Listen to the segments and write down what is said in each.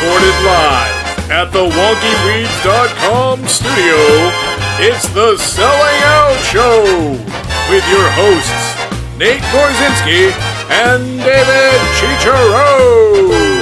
Recorded live at the WonkyWeeds.com studio, it's the Selling Out Show with your hosts, Nate Gorzinski and David Chicharo.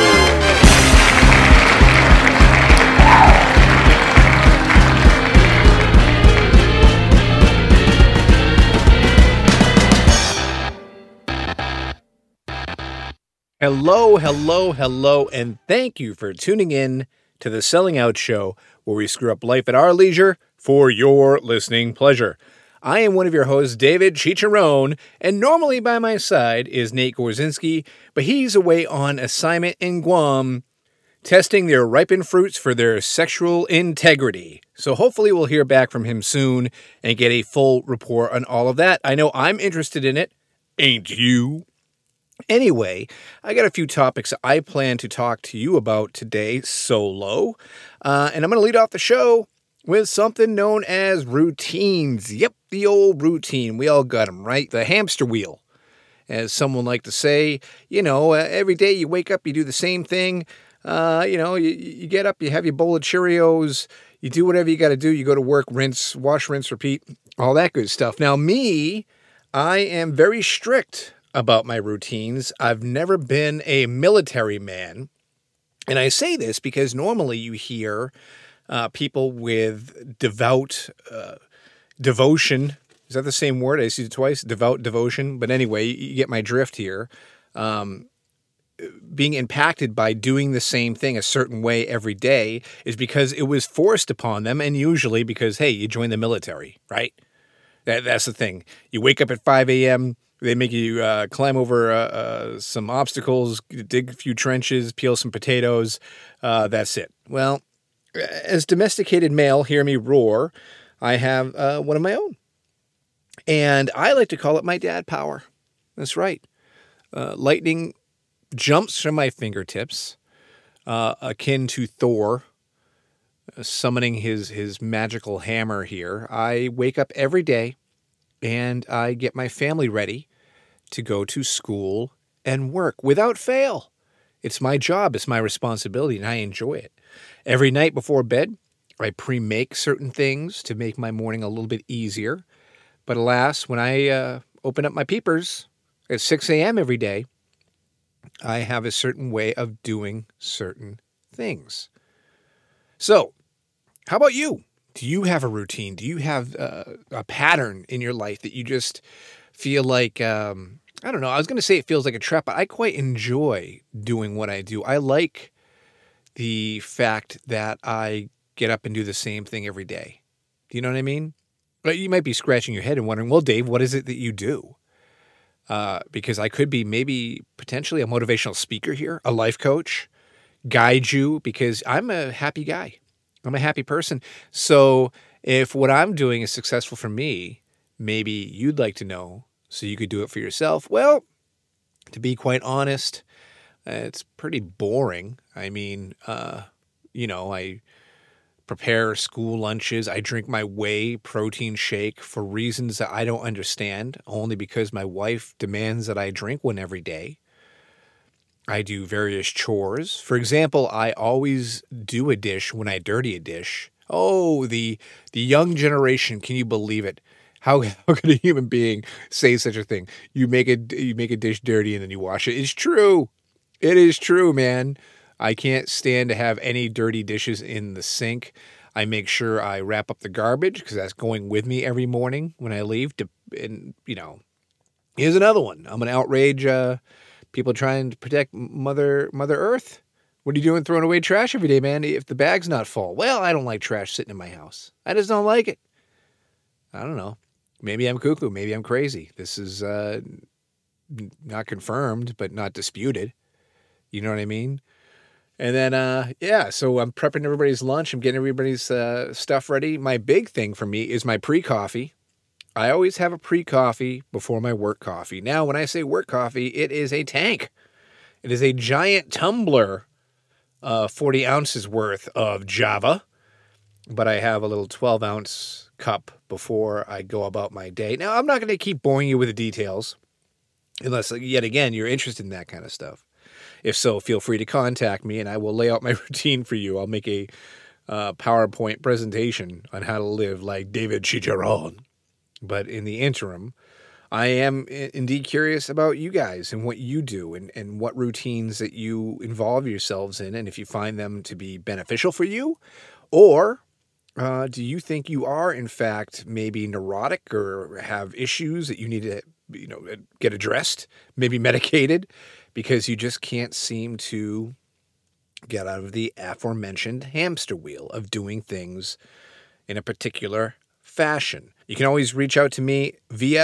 Hello, and thank you for tuning in to the Selling Out Show, where we screw up life at our leisure for your listening pleasure. I am one of your hosts, David Chicharone, and normally by my side is Nate Gorzinski, but he's away on assignment in Guam, testing their ripened fruits for their sexual integrity. So hopefully we'll hear back from him soon and get a full report on all of that. I know I'm interested in it. Ain't you? Anyway, I got a few topics I plan to talk to you about today solo, and I'm going to lead off the show with something known as routines. Yep, the old routine. We all got them, right? The hamster wheel, as someone like to say. You know, every day you wake up, you do the same thing. You get up, you have your bowl of Cheerios, you do whatever you got to do. You go to work, rinse, wash, rinse, repeat, all that good stuff. Now, I am very strict about my routines. I've never been a military man. And I say this because normally you hear people with devout devotion. Is that the same word? I see it twice. Devout devotion. But anyway, you get my drift here. Being impacted by doing the same thing a certain way every day is because it was forced upon them. And usually because, hey, you join the military, right? That's the thing. You wake up at 5 a.m., they make you climb over some obstacles, dig a few trenches, peel some potatoes. That's it. Well, as domesticated male, hear me roar, I have one of my own. And I like to call it my dad power. That's right. Lightning jumps from my fingertips, akin to Thor summoning his magical hammer here. I wake up every day and I get my family ready to go to school and work without fail. It's my job, it's my responsibility, and I enjoy it. Every night before bed, I pre-make certain things to make my morning a little bit easier. But alas, when I open up my peepers at 6 a.m. every day, I have a certain way of doing certain things. So, how about you? Do you have a routine? Do you have a pattern in your life that you just feel like, I don't know, I was going to say it feels like a trap, but I quite enjoy doing what I do. I like the fact that I get up and do the same thing every day. Do you know what I mean? But you might be scratching your head and wondering, well, Dave, what is it that you do? Because I could be maybe potentially a motivational speaker here, a life coach, guide you, because I'm a happy guy. I'm a happy person. So if what I'm doing is successful for me, maybe you'd like to know so you could do it for yourself. Well, to be quite honest, it's pretty boring. I mean, I prepare school lunches. I drink my whey protein shake for reasons that I don't understand, only because my wife demands that I drink one every day. I do various chores. For example, I always do a dish when I dirty a dish. Oh, the young generation, can you believe it? How could a human being say such a thing? You make a dish dirty and then you wash it. It's true. It is true, man. I can't stand to have any dirty dishes in the sink. I make sure I wrap up the garbage because that's going with me every morning when I leave. And here's another one. I'm going to outrage people trying to protect Mother Earth. What are you doing throwing away trash every day, man, if the bag's not full? Well, I don't like trash sitting in my house. I just don't like it. I don't know. Maybe I'm cuckoo. Maybe I'm crazy. This is not confirmed, but not disputed. You know what I mean? And then, so I'm prepping everybody's lunch. I'm getting everybody's stuff ready. My big thing for me is my pre-coffee. I always have a pre-coffee before my work coffee. Now, when I say work coffee, it is a tank. It is a giant tumbler, 40 ounces worth of Java. But I have a little 12-ounce cup before I go about my day. Now, I'm not going to keep boring you with the details, unless, yet again, you're interested in that kind of stuff. If so, feel free to contact me and I will lay out my routine for you. I'll make a PowerPoint presentation on how to live like David Chicharron. But in the interim, I am indeed curious about you guys and what you do and what routines that you involve yourselves in, and if you find them to be beneficial for you, or do you think you are, in fact, maybe neurotic or have issues that you need to, get addressed, maybe medicated, because you just can't seem to get out of the aforementioned hamster wheel of doing things in a particular fashion. You can always reach out to me via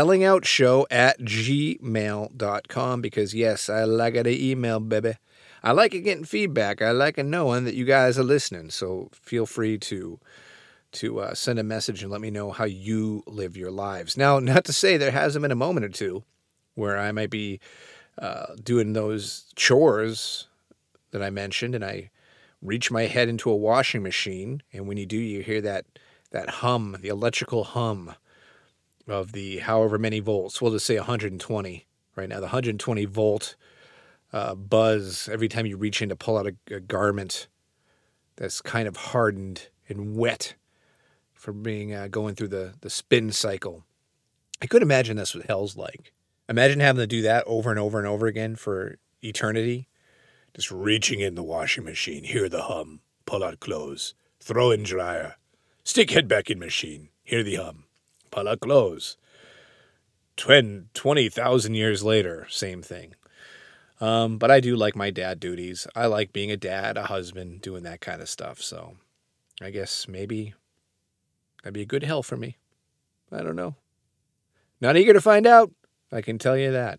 sellingoutshow@gmail.com because, yes, I like the email, baby. I like it getting feedback. I like it knowing that you guys are listening. So feel free to send a message and let me know how you live your lives. Now, not to say there hasn't been a moment or two where I might be doing those chores that I mentioned and I reach my head into a washing machine. And when you do, you hear that hum, the electrical hum of the however many volts. We'll just say 120 right now. The 120 volt buzz every time you reach in to pull out a garment that's kind of hardened and wet from being going through the spin cycle. I could imagine that's what hell's like. Imagine having to do that over and over and over again for eternity. Just reaching in the washing machine, hear the hum, pull out clothes, throw in dryer, stick head back in machine, hear the hum, pull out clothes. 20,000 years later, same thing. But I do like my dad duties. I like being a dad, a husband, doing that kind of stuff. So I guess maybe that'd be a good hell for me. I don't know. Not eager to find out. I can tell you that.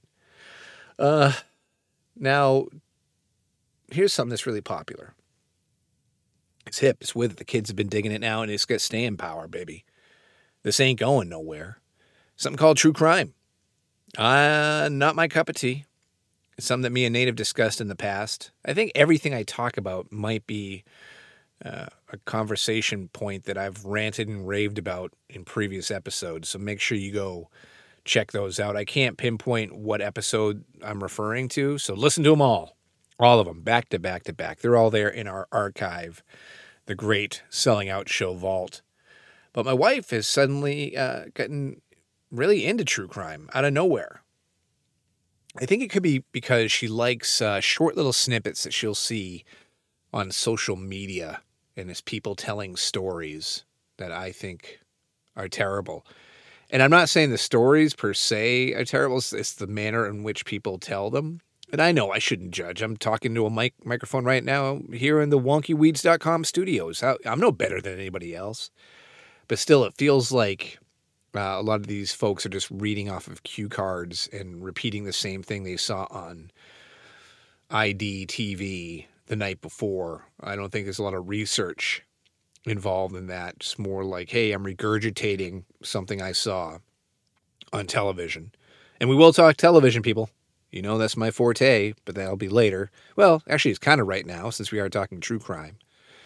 Now, here's something that's really popular. It's hip. It's with it. The kids have been digging it now, and it's got staying power, baby. This ain't going nowhere. Something called true crime. Not my cup of tea. It's something that me and Nate have discussed in the past. I think everything I talk about might be a conversation point that I've ranted and raved about in previous episodes, so make sure you go check those out. I can't pinpoint what episode I'm referring to, so listen to them all of them, back to back to back. They're all there in our archive, the great Selling Out Show vault. But my wife has suddenly gotten really into true crime out of nowhere. I think it could be because she likes short little snippets that she'll see on social media, and it's people telling stories that I think are terrible. And I'm not saying the stories per se are terrible. It's the manner in which people tell them. And I know I shouldn't judge. I'm talking to a microphone right now here in the wonkyweeds.com studios. I'm no better than anybody else. But still, it feels like a lot of these folks are just reading off of cue cards and repeating the same thing they saw on IDTV the night before. I don't think there's a lot of research involved in that. Just more like, hey, I'm regurgitating something I saw on television. And we will talk television, people. You know, that's my forte, but that'll be later. Well, actually, it's kind of right now since we are talking true crime.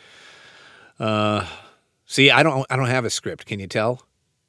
See, I don't have a script. Can you tell?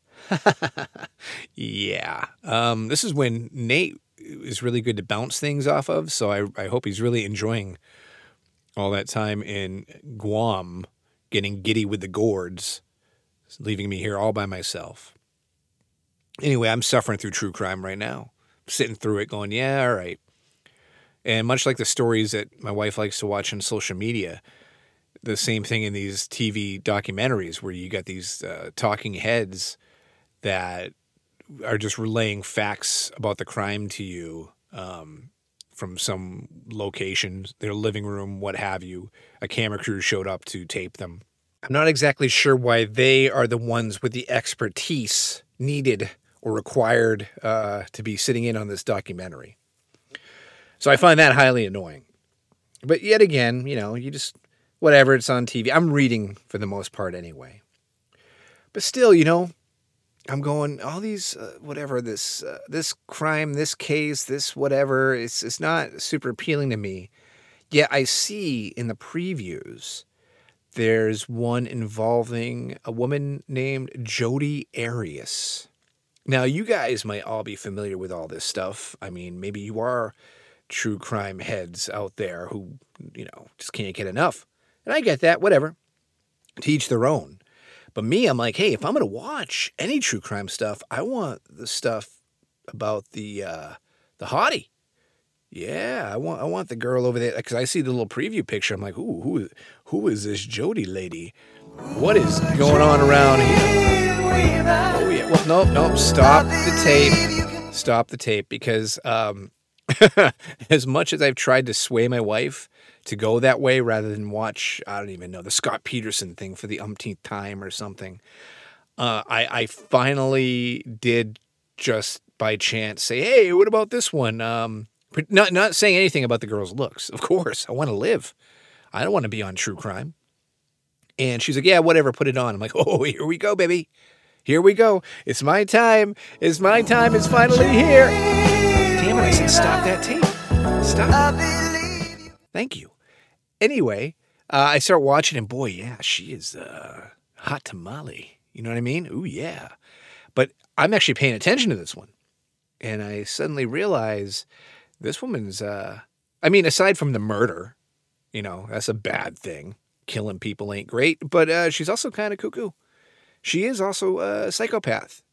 Yeah. This is when Nate is really good to bounce things off of, so I hope he's really enjoying all that time in Guam, getting giddy with the gourds, leaving me here all by myself. Anyway, I'm suffering through true crime right now. Sitting through it going, yeah, all right. And much like the stories that my wife likes to watch on social media, the same thing in these TV documentaries where you got these talking heads that are just relaying facts about the crime to you from some location, their living room, what have you. A camera crew showed up to tape them. I'm not exactly sure why they are the ones with the expertise needed or required to be sitting in on this documentary. So I find that highly annoying. But yet again, you just, whatever, it's on TV. I'm reading for the most part anyway. But still, I'm going, all these, whatever, this crime, this case, this whatever, it's not super appealing to me. Yet I see in the previews, there's one involving a woman named Jodi Arias. Now, you guys might all be familiar with all this stuff. I mean, maybe you are true crime heads out there who, just can't get enough. And I get that, whatever. To each their own. But me, I'm like, hey, if I'm going to watch any true crime stuff, I want the stuff about the hottie. Yeah, I want the girl over there, because I see the little preview picture. I'm like, ooh, who is this Jody lady? What is going on around here? Oh yeah. Well, nope. Stop the tape, because as much as I've tried to sway my wife to go that way rather than watch, I don't even know, the Scott Peterson thing for the umpteenth time or something, I finally did, just by chance, say, hey, what about this one? Not saying anything about the girl's looks. Of course, I want to live. I don't want to be on true crime. And she's like, yeah, whatever, put it on. I'm like, oh, here we go, baby. Here we go. It's my time. It's my time. It's finally here. Damn it, I said stop that tape. Stop it. Thank you. Anyway, I start watching, and boy, yeah, she is hot tamale. You know what I mean? Ooh, yeah. But I'm actually paying attention to this one. And I suddenly realize this woman's, aside from the murder, that's a bad thing. Killing people ain't great, but she's also kind of cuckoo. She is also a psychopath.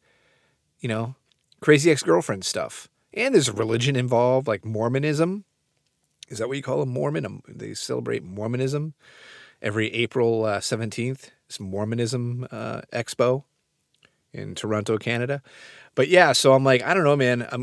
Crazy ex-girlfriend stuff. And there's a religion involved, like Mormonism. Is that what you call a Mormon? They celebrate Mormonism every April 17th. It's Mormonism Expo in Toronto, Canada. But yeah, so I'm like, I don't know, man.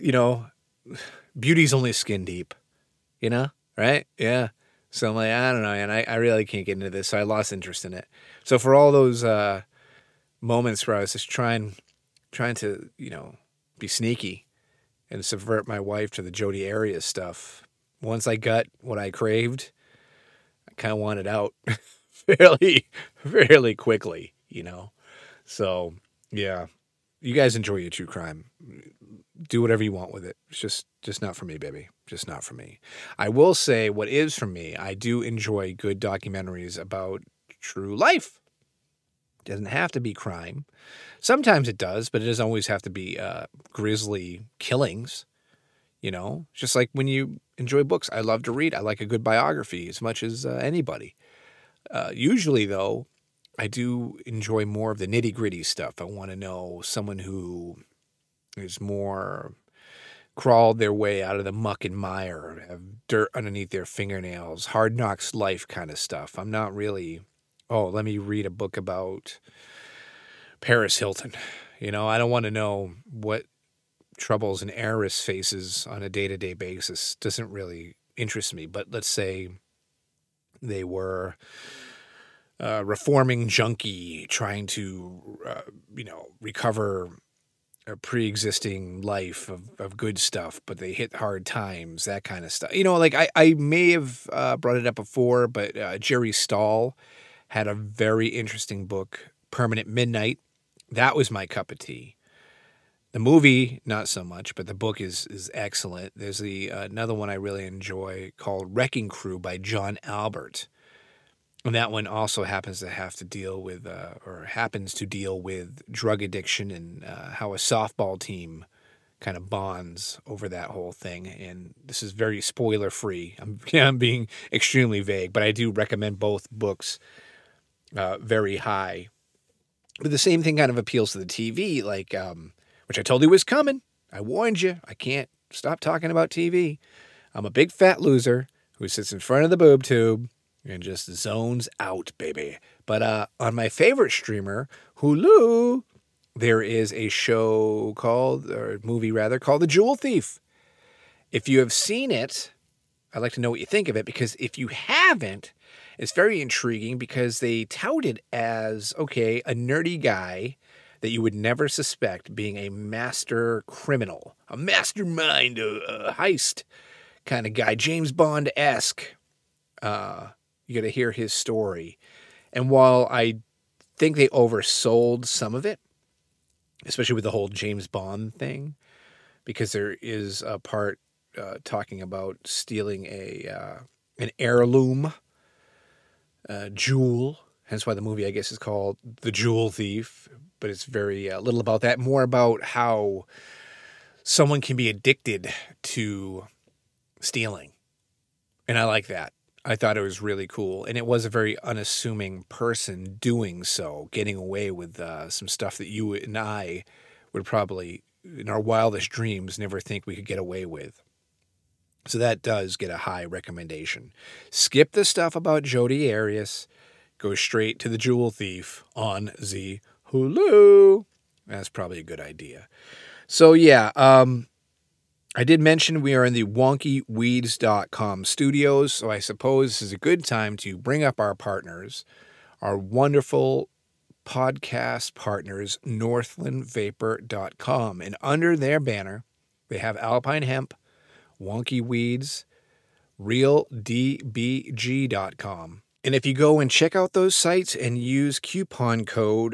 Beauty's only skin deep, right? Yeah. So I'm like, I don't know, and I really can't get into this, so I lost interest in it. So for all those moments where I was just trying to, be sneaky and subvert my wife to the Jodi Arias stuff, once I got what I craved, I kind of wanted out fairly quickly, So, yeah, you guys enjoy your true crime. Do whatever you want with it. It's just not for me, baby. Just not for me. I will say what is for me, I do enjoy good documentaries about true life. It doesn't have to be crime. Sometimes it does, but it doesn't always have to be grisly killings. Just like when you enjoy books. I love to read. I like a good biography as much as anybody. Usually, though, I do enjoy more of the nitty-gritty stuff. I want to know someone who is more crawled their way out of the muck and mire, have dirt underneath their fingernails, hard knocks life kind of stuff. I'm not really, let me read a book about Paris Hilton. I don't want to know what troubles an heiress faces on a day-to-day basis. Doesn't really interest me. But let's say they were a reforming junkie trying to, recover a pre-existing life of good stuff, but they hit hard times, that kind of stuff. I may have brought it up before, but Jerry Stahl had a very interesting book, Permanent Midnight. That was my cup of tea. The movie, not so much, but the book is excellent. There's another one I really enjoy called Wrecking Crew by John Albert. And that one also happens to deal with drug addiction and how a softball team kind of bonds over that whole thing. And this is very spoiler-free. I'm being extremely vague, but I do recommend both books very high. But the same thing kind of appeals to the TV, like which I told you was coming. I warned you. I can't stop talking about TV. I'm a big fat loser who sits in front of the boob tube and just zones out, baby. But on my favorite streamer, Hulu, there is a movie called The Jewel Thief. If you have seen it, I'd like to know what you think of it, because if you haven't, it's very intriguing because they tout it as, a nerdy guy that you would never suspect being a master criminal, a mastermind, a heist kind of guy, James Bond-esque. You got to hear his story. And while I think they oversold some of it, especially with the whole James Bond thing, because there is a part talking about stealing an heirloom jewel, hence why the movie, I guess, is called The Jewel Thief, but it's very little about that, more about how someone can be addicted to stealing. And I like that. I thought it was really cool. And it was a very unassuming person doing so, getting away with some stuff that you and I would probably, in our wildest dreams, never think we could get away with. So that does get a high recommendation. Skip the stuff about Jodi Arias. Go straight to the Jewel Thief on the Hulu. That's probably a good idea. So yeah, I did mention we are in the wonkyweeds.com studios, so I suppose this is a good time to bring up our partners, our wonderful podcast partners, northlandvapor.com. And under their banner, they have Alpine Hemp, Wonky Weeds, RealDBG.com. And if you go and check out those sites and use coupon code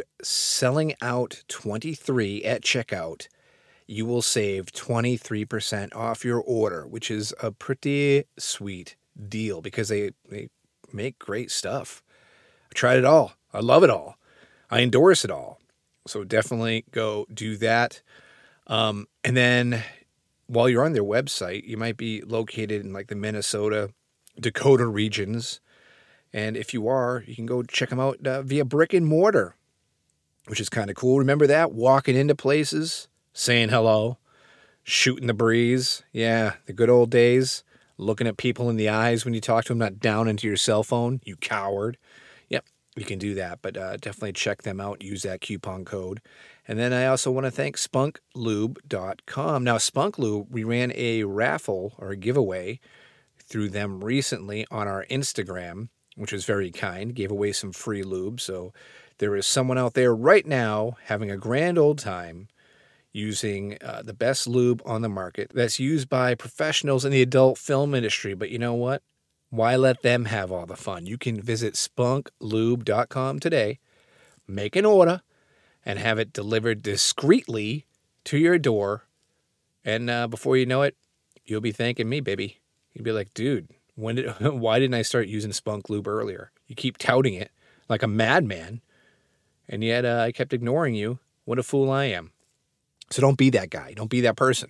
SELLINGOUT23 at checkout, you will save 23% off your order, which is a pretty sweet deal because they make great stuff. I tried it all. I love it all. I endorse it all. So definitely go do that. And then while you're on their website, you might be located in like the Minnesota, Dakota regions. And if you are, you can go check them out via brick and mortar, which is kind of cool. Remember that? Walking into places, saying hello, shooting the breeze. Yeah, the good old days. Looking at people in the eyes when you talk to them, not down into your cell phone, you coward. Yep, you can do that. But definitely check them out. Use that coupon code. And then I also want to thank spunklube.com. Now, Spunk Lube, we ran a raffle or a giveaway through them recently on our Instagram, which was very kind, gave away some free lube. So there is someone out there right now having a grand old time using the best lube on the market that's used by professionals in the adult film industry. But you know what? Why let them have all the fun? You can visit spunklube.com today, make an order, and have it delivered discreetly to your door. And before you know it, you'll be thanking me, baby. You'll be like, dude, why didn't I start using Spunk Lube earlier? You keep touting it like a madman, and yet I kept ignoring you. What a fool I am. So don't be that guy. Don't be that person.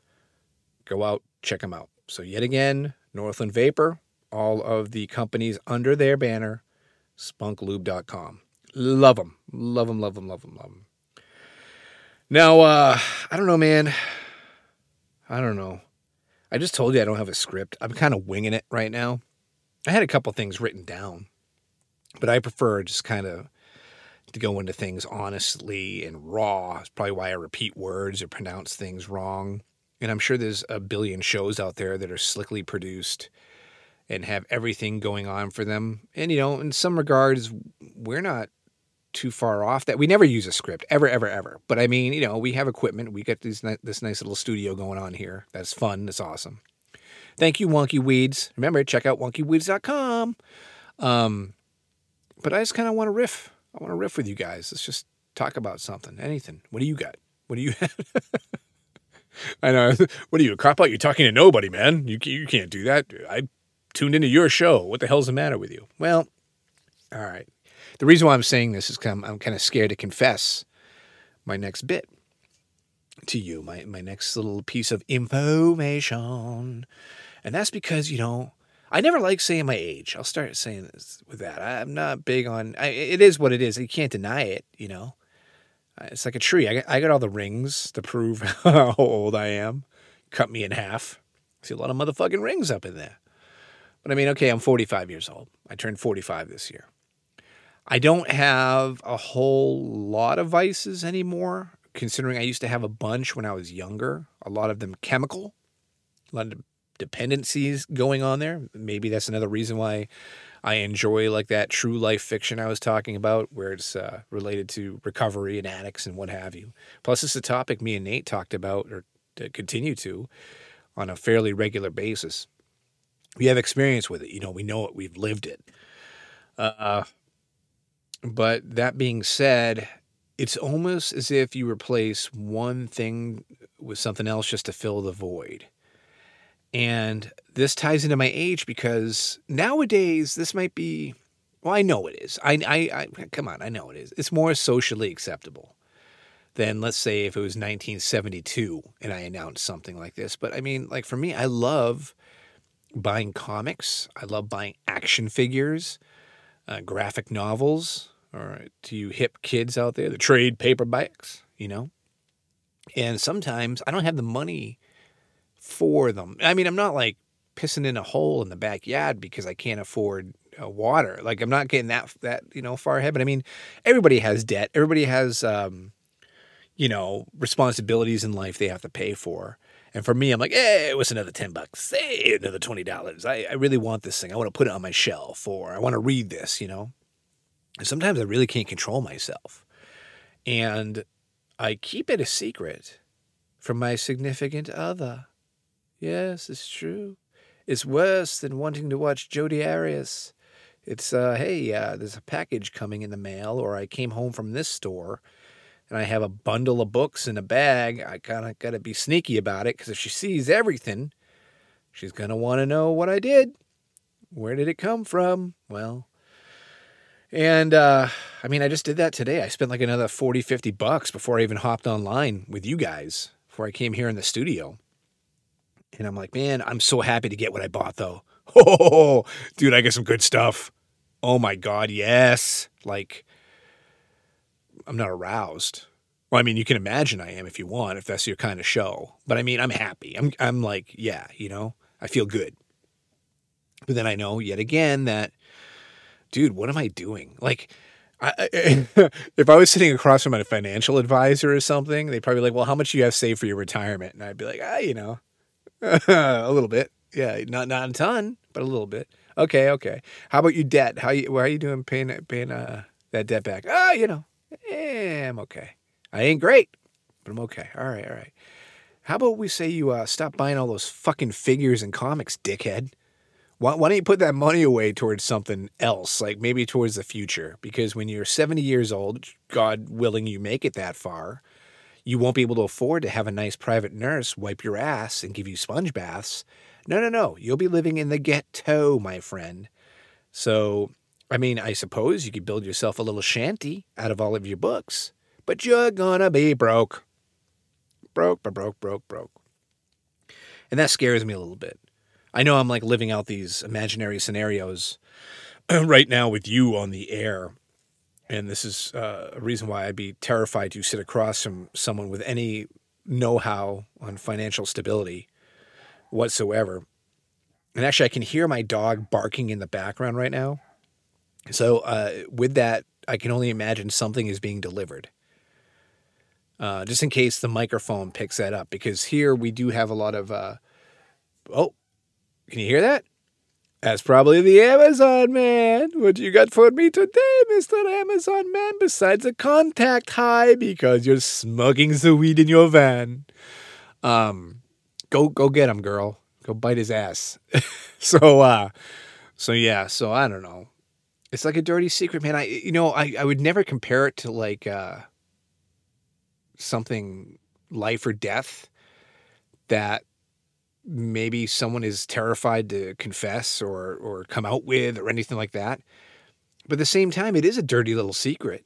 Go out, check them out. So yet again, Northland Vapor, all of the companies under their banner, spunklube.com. Love them. Love them, love them, love them, love them. Now, I don't know, man. I don't know. I just told you I don't have a script. I'm kind of winging it right now. I had a couple things written down, but I prefer just kind of to go into things honestly and raw. It's probably why I repeat words or pronounce things wrong. And I'm sure there's a billion shows out there that are slickly produced and have everything going on for them. And, you know, in some regards, we're not too far off that. We never use a script, ever, ever, ever. But I mean, you know, we have equipment. We got this nice little studio going on here. That's fun. That's awesome. Thank you, Wonky Weeds. Remember, check out wonkyweeds.com. But I just kind of want to riff. I want to riff with you guys. Let's just talk about something, anything. What do you got? What do you have? I know. What are you, a cop-out? You're talking to nobody, man. You can't do that. I tuned into your show. What the hell's the matter with you? Well, all right. The reason why I'm saying this is I'm kind of scared to confess my next bit to you, my next little piece of information. And that's because, you know, I never like saying my age. I'll start saying this with that. I'm not big on, it is what it is. You can't deny it, you know. It's like a tree. I got all the rings to prove how old I am. Cut me in half. See a lot of motherfucking rings up in there. But I mean, okay, I'm 45 years old. I turned 45 this year. I don't have a whole lot of vices anymore, considering I used to have a bunch when I was younger. A lot of them chemical. A lot of dependencies going on there. Maybe that's another reason why I enjoy like that true life fiction I was talking about, where it's related to recovery and addicts and what have you. Plus, it's a topic me and Nate talked about, or continue to, on a fairly regular basis. We have experience with it. You know, we know it. We've lived it. But that being said, it's almost as if you replace one thing with something else just to fill the void. And this ties into my age because nowadays this might be, well, I know it is. Come on, I know it is. It's more socially acceptable than, let's say, if it was 1972 and I announced something like this. But I mean, like for me, I love buying comics. I love buying action figures, graphic novels, or to you hip kids out there, the trade paperbacks, And sometimes I don't have the money for them. I mean, I'm not like pissing in a hole in the backyard because I can't afford water. Like I'm not getting that far ahead. But I mean, everybody has debt. Everybody has responsibilities in life they have to pay for. And for me, I'm like, hey, what's another $10? Hey, another $20. I really want this thing. I want to put it on my shelf, or I want to read this. And sometimes I really can't control myself, and I keep it a secret from my significant other. Yes, it's true. It's worse than wanting to watch Jodi Arias. It's, hey, there's a package coming in the mail, or I came home from this store, and I have a bundle of books in a bag. I kind of got to be sneaky about it, because if she sees everything, she's going to want to know what I did. Where did it come from? Well, and, I just did that today. I spent like another $40, $50 before I even hopped online with you guys, before I came here in the studio. And I'm like, man, I'm so happy to get what I bought, though. Oh, dude, I get some good stuff. Oh, my God, yes. Like, I'm not aroused. Well, I mean, you can imagine I am if you want, if that's your kind of show. But, I mean, I'm happy. I'm like, yeah, I feel good. But then I know yet again that, dude, what am I doing? Like, if I was sitting across from a financial advisor or something, they'd probably be like, well, how much do you have saved for your retirement? And I'd be like, a little bit. Yeah, not a ton, but a little bit. Okay. How about your debt? How are you doing paying that debt back? I'm okay. I ain't great, but I'm okay. All right. How about we say you stop buying all those fucking figures and comics, dickhead? Why don't you put that money away towards something else, like maybe towards the future? Because when you're 70 years old, God willing you make it that far, you won't be able to afford to have a nice private nurse wipe your ass and give you sponge baths. No. You'll be living in the ghetto, my friend. So, I suppose you could build yourself a little shanty out of all of your books, but you're gonna be broke. Broke. And that scares me a little bit. I know I'm like living out these imaginary scenarios right now with you on the air. And this is a reason why I'd be terrified to sit across from someone with any know-how on financial stability whatsoever. And actually, I can hear my dog barking in the background right now. So with that, I can only imagine something is being delivered. Just in case the microphone picks that up. Because here we do have a lot of... can you hear that? That's probably the Amazon man. What you got for me today, Mr. Amazon man, besides a contact high because you're smoking the weed in your van? Go get him, girl. Go bite his ass. So I don't know. It's like a dirty secret, man. I would never compare it to like something life or death that maybe someone is terrified to confess or come out with or anything like that. But at the same time, it is a dirty little secret,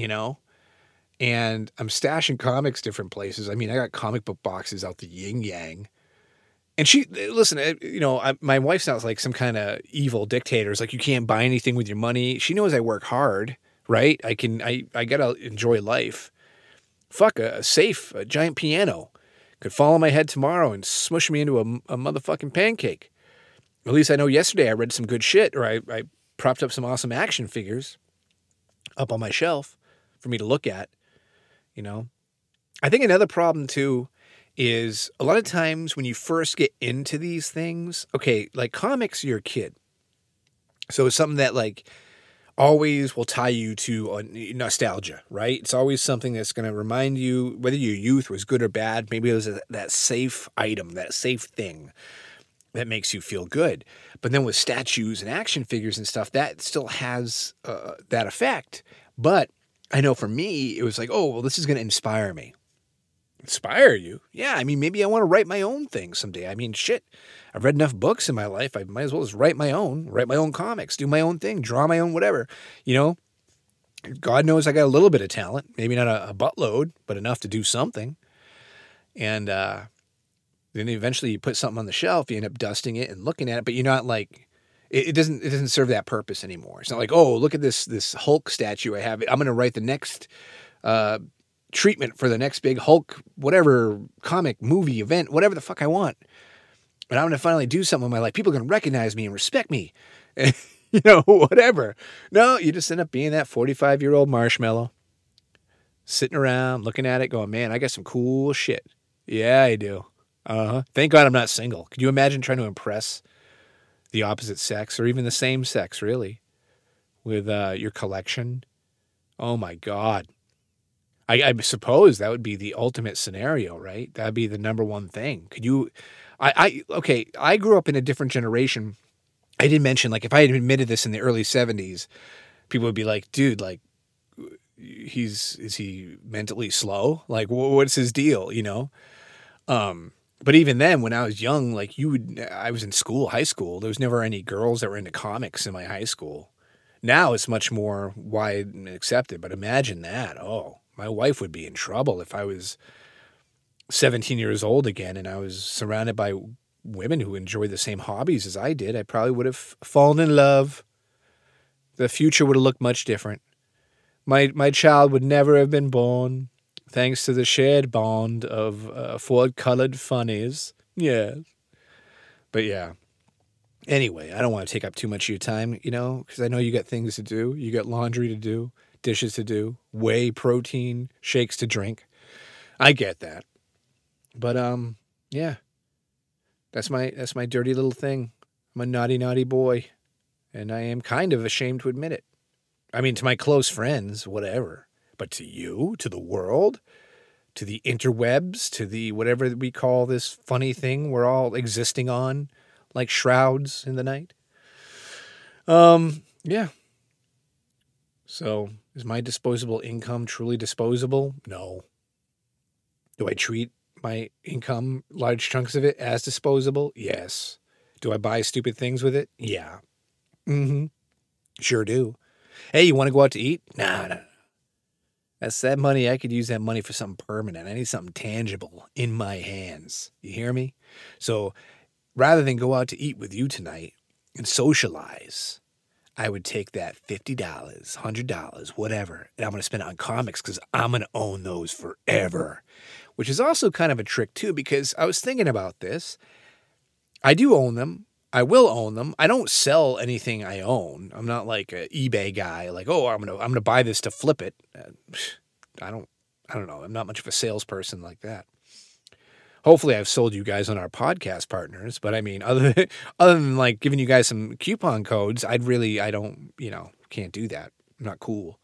And I'm stashing comics different places. I got comic book boxes out the yin yang. And my wife sounds like some kind of evil dictator. It's like, you can't buy anything with your money. She knows I work hard, right? I gotta enjoy life. Fuck, a giant piano could fall on my head tomorrow and smush me into a motherfucking pancake. At least I know yesterday I read some good shit, or I propped up some awesome action figures up on my shelf for me to look at, I think another problem too is a lot of times when you first get into these things, okay, like comics, you're a kid. So it's something that like always will tie you to nostalgia, right? It's always something that's going to remind you whether your youth was good or bad. Maybe it was that safe item, that safe thing that makes you feel good. But then with statues and action figures and stuff, that still has that effect. But I know for me, it was like, oh, well, this is going to inspire me. Inspire you? Yeah, maybe I want to write my own thing someday. Shit, I've read enough books in my life. I might as well just write my own comics, do my own thing, draw my own whatever. God knows I got a little bit of talent, maybe not a buttload, but enough to do something. And Then eventually you put something on the shelf, you end up dusting it and looking at it, but you're not like, it doesn't serve that purpose anymore. It's not like, oh, look at this Hulk statue I have. I'm going to write the next treatment for the next big Hulk, whatever comic, movie, event, whatever the fuck I want. And I'm going to finally do something in my life. People are going to recognize me and respect me. And, whatever. No, you just end up being that 45-year-old marshmallow, sitting around, looking at it, going, man, I got some cool shit. Yeah, I do. Thank God I'm not single. Could you imagine trying to impress the opposite sex or even the same sex, really, with your collection? Oh, my God. I suppose that would be the ultimate scenario, right? That would be the number one thing. Could you... Okay, I grew up in a different generation. I did mention, like, if I had admitted this in the early 70s, people would be like, dude, like, is he mentally slow? Like, what's his deal, But even then, when I was young, like, I was in school, high school. There was never any girls that were into comics in my high school. Now it's much more wide and accepted, but imagine that. Oh, my wife would be in trouble if I was 17 years old again and I was surrounded by women who enjoy the same hobbies as I did. I probably would have fallen in love. The future would have looked much different. My child would never have been born, thanks to the shared bond of Ford-colored funnies. Yes. But yeah. Anyway, I don't want to take up too much of your time, because I know you got things to do. You got laundry to do, dishes to do, whey protein, shakes to drink. I get that. But, yeah. That's my dirty little thing. I'm a naughty, naughty boy. And I am kind of ashamed to admit it. I mean, to my close friends, whatever. But to you, to the world, to the interwebs, to the whatever we call this funny thing we're all existing on, like shrouds in the night. Yeah. So, is my disposable income truly disposable? No. Do I treat my income, large chunks of it, as disposable? Yes. Do I buy stupid things with it? Yeah. Mm-hmm. Sure do. Hey, you want to go out to eat? Nah. That's that money. I could use that money for something permanent. I need something tangible in my hands. You hear me? So rather than go out to eat with you tonight and socialize, I would take that $50, $100, whatever, and I'm going to spend it on comics because I'm going to own those forever, which is also kind of a trick too, because I was thinking about this. I do own them. I will own them. I don't sell anything I own. I'm not like an eBay guy. Like, oh, I'm gonna buy this to flip it. I don't know. I'm not much of a salesperson like that. Hopefully, I've sold you guys on our podcast partners. But I mean, other than like giving you guys some coupon codes, can't do that. I'm not cool.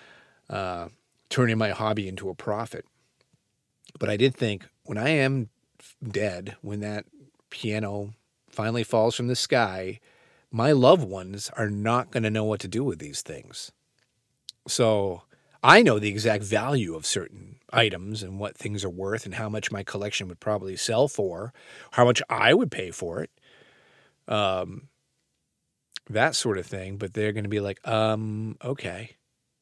Turning my hobby into a profit. But I did think when I am dead, when that piano finally falls from the sky, my loved ones are not going to know what to do with these things. So I know the exact value of certain items and what things are worth and how much my collection would probably sell for, how much I would pay for it, that sort of thing. But they're going to be like, okay,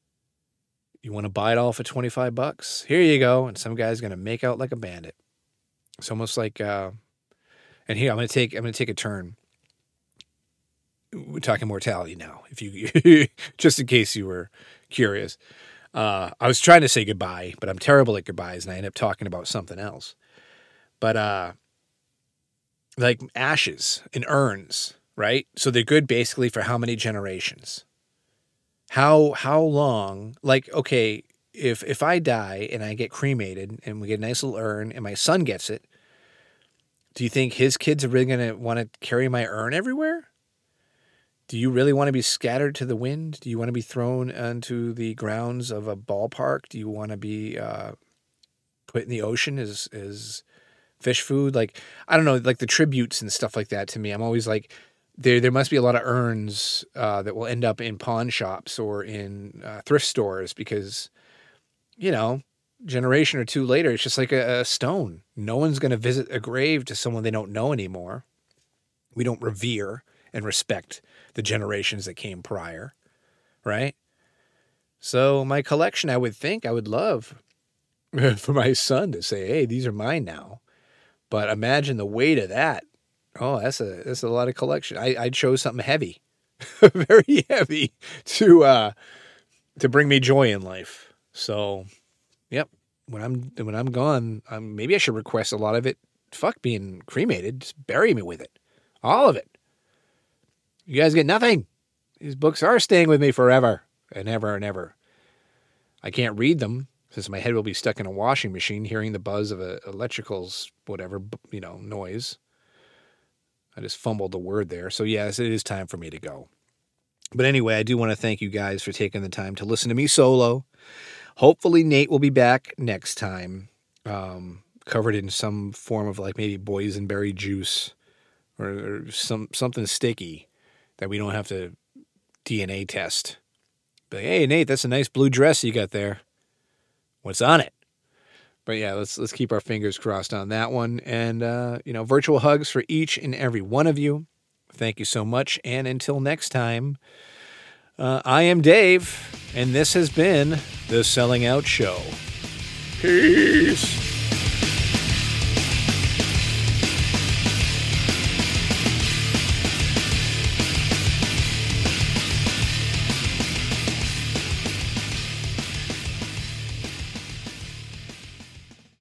you want to buy it all for $25? Here you go. And some guy's going to make out like a bandit. It's almost like, and here I'm going to take a turn. We're talking mortality now. If you, just in case you were curious, I was trying to say goodbye, but I'm terrible at goodbyes, and I end up talking about something else. But like ashes in urns, right? So they're good basically for how many generations? How long? Like, okay, if I die and I get cremated and we get a nice little urn and my son gets it, do you think his kids are really going to want to carry my urn everywhere? Do you really want to be scattered to the wind? Do you want to be thrown onto the grounds of a ballpark? Do you want to be put in the ocean as fish food? Like, I don't know, like the tributes and stuff like that to me. I'm always like, there must be a lot of urns that will end up in pawn shops or in thrift stores because, generation or two later, it's just like a stone. No one's going to visit a grave to someone they don't know anymore. We don't revere and respect the generations that came prior, right? So my collection, I would think I would love for my son to say, hey, these are mine now. But imagine the weight of that. Oh, that's a lot of collection. I chose something heavy, very heavy to bring me joy in life. So, yep. When I'm gone, maybe I should request a lot of it. Fuck being cremated. Just bury me with it, all of it. You guys get nothing. These books are staying with me forever and ever and ever. I can't read them since my head will be stuck in a washing machine, hearing the buzz of a electrical's whatever noise. I just fumbled the word there. So yes, it is time for me to go. But anyway, I do want to thank you guys for taking the time to listen to me solo. Hopefully Nate will be back next time, covered in some form of like maybe boysenberry juice or something sticky that we don't have to DNA test. But hey, Nate, that's a nice blue dress you got there. What's on it? But yeah, let's keep our fingers crossed on that one. And, virtual hugs for each and every one of you. Thank you so much. And until next time, I am Dave, and this has been The Selling Out Show. Peace.